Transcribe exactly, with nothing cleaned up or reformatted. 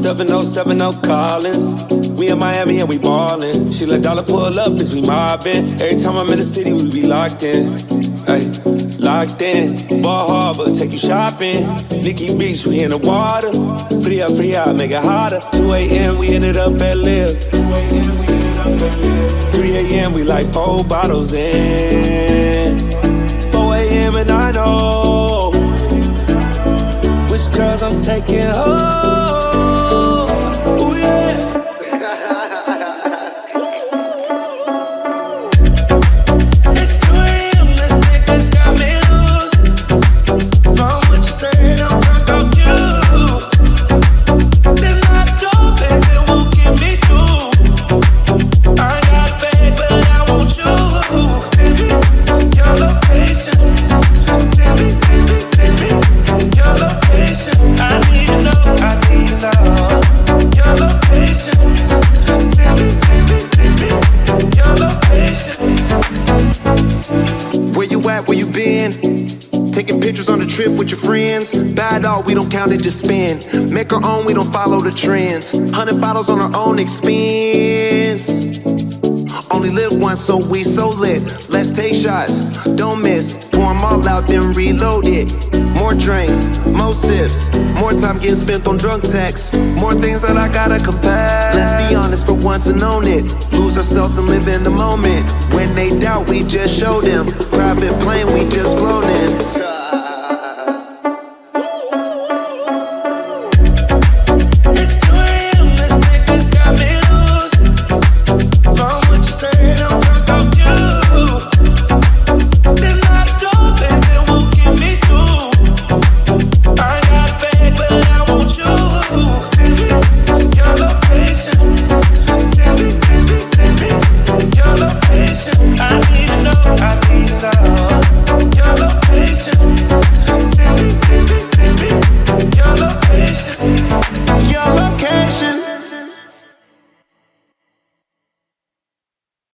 seven oh seven oh Collins. We in Miami and we ballin'. She let dollar pull up, bitch, we mobbin'. Every time I'm in the city, we be locked in. Ay, locked in. Ball Harbor, take you shopping. Nikki Beach, we in the water. Free up, free out, make it hotter. two a.m. we ended up at Live. three a.m. we like four bottles in. four a.m. and I know which girls I'm taking home. Ooh, yeah. Trip with your friends, bad all, we don't count it, just spend. Make our own, we don't follow the trends. Hundred bottles on our own expense. Only live once, so we so lit. Let's take shots, don't miss. Pour 'em all out, then reload it. More drinks, more sips, more time getting spent on drunk texts. More things that I gotta confess. Let's be honest for once and own it. Lose ourselves and live in the moment. When they doubt, we just show them. Private plane, we just flown in.